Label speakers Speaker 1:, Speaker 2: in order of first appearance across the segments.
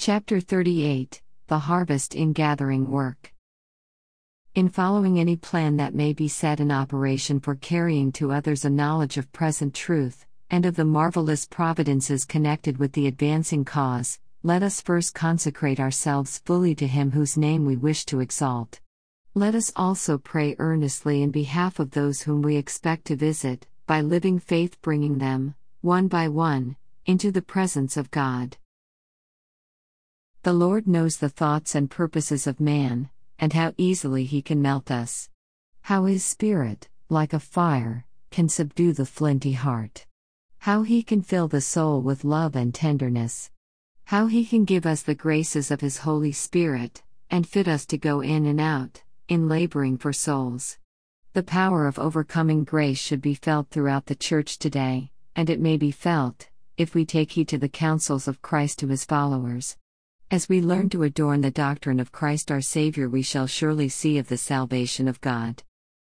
Speaker 1: Chapter 38 The Harvest in Gathering Work. In following any plan that may be set in operation for carrying to others a knowledge of present truth, and of the marvelous providences connected with the advancing cause, let us first consecrate ourselves fully to Him whose name we wish to exalt. Let us also pray earnestly in behalf of those whom we expect to visit, by living faith bringing them, one by one, into the presence of God. The Lord knows the thoughts and purposes of man, and how easily he can melt us. How his Spirit, like a fire, can subdue the flinty heart. How he can fill the soul with love and tenderness. How he can give us the graces of his Holy Spirit, and fit us to go in and out, in laboring for souls. The power of overcoming grace should be felt throughout the Church today, and it may be felt, if we take heed to the counsels of Christ to his followers. As we learn to adorn the doctrine of Christ our Savior, we shall surely see of the salvation of God.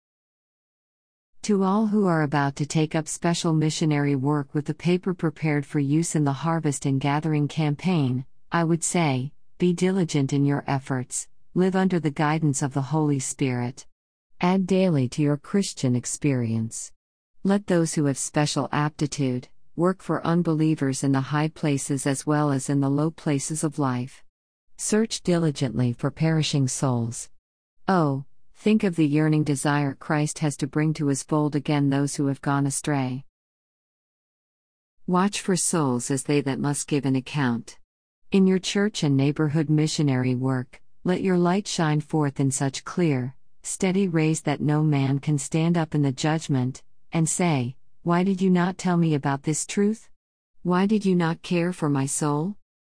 Speaker 1: To all who are about to take up special missionary work with the paper prepared for use in the Harvest and Gathering campaign, I would say, be diligent in your efforts, live under the guidance of the Holy Spirit. Add daily to your Christian experience. Let those who have special aptitude work for unbelievers in the high places as well as in the low places of life. Search diligently for perishing souls. Oh, think of the yearning desire Christ has to bring to his fold again those who have gone astray. Watch for souls as they that must give an account. In your church and neighborhood missionary work, let your light shine forth in such clear, steady rays that no man can stand up in the judgment and say, "Why did you not tell me about this truth? Why did you not care for my soul?"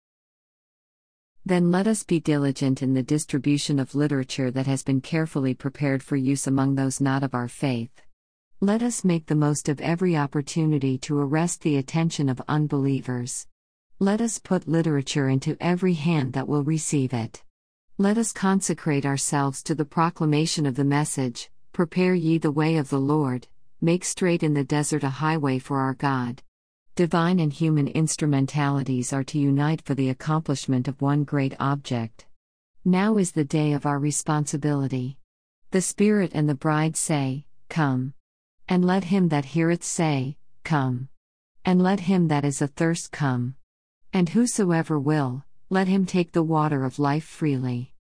Speaker 1: Then let us be diligent in the distribution of literature that has been carefully prepared for use among those not of our faith. Let us make the most of every opportunity to arrest the attention of unbelievers. Let us put literature into every hand that will receive it. Let us consecrate ourselves to the proclamation of the message, "Prepare ye the way of the Lord, make straight in the desert a highway for our God." Divine and human instrumentalities are to unite for the accomplishment of one great object. Now is the day of our responsibility. The Spirit and the bride say, "Come." And let him that heareth say, "Come." And let him that is athirst come. And whosoever will, let him take the water of life freely.